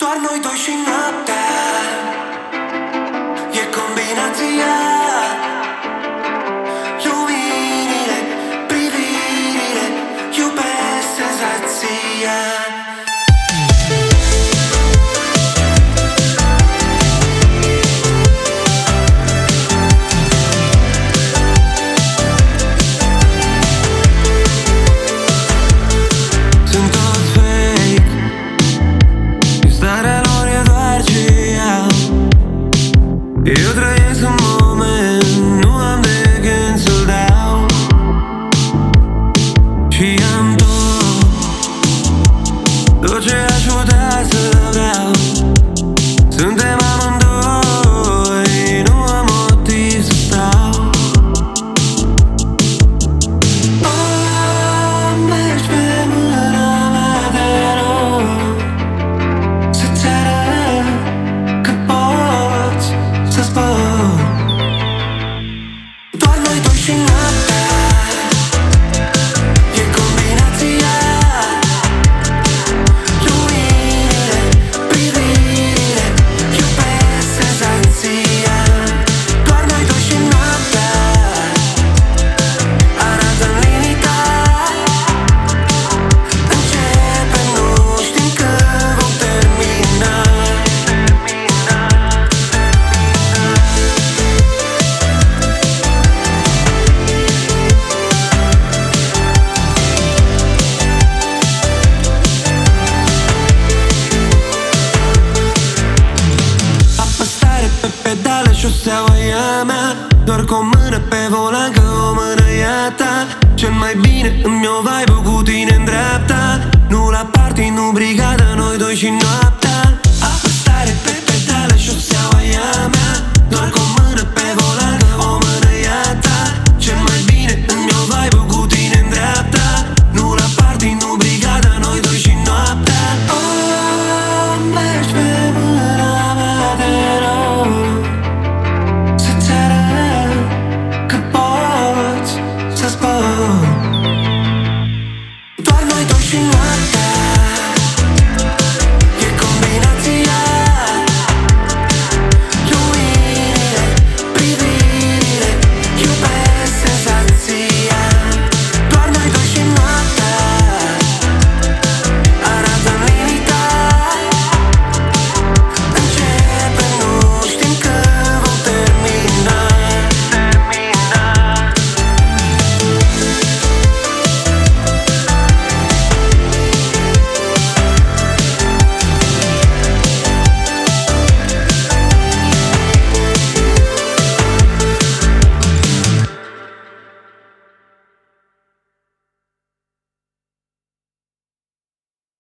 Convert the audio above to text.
Doar noi doi și noaptea e combinația. Luminile, privirile, iubesc senzația. Eu trăiesc un moment, nu am de gând să-l dau. Și am tot ce aș putea să vreau. Suntem amândoi, nu am motiv să stau. Mergi pe mâna mea, te rog, să-ți arăt că poți să zbor. Doar noi doi și noaptea e combinația. Luminile, privirile, iubesc senzația. Doar noi doi și noaptea arată-n limita. Începem, nu știm când vom termina. Apăsare pe pedale, șoseaua e a mea. Doar cu o mână pe volan, că o mână e a ta. Cel mai bine îmi o vibe cu tine în dreapta. Nu la party, nu brigada, noi doi și noaptea.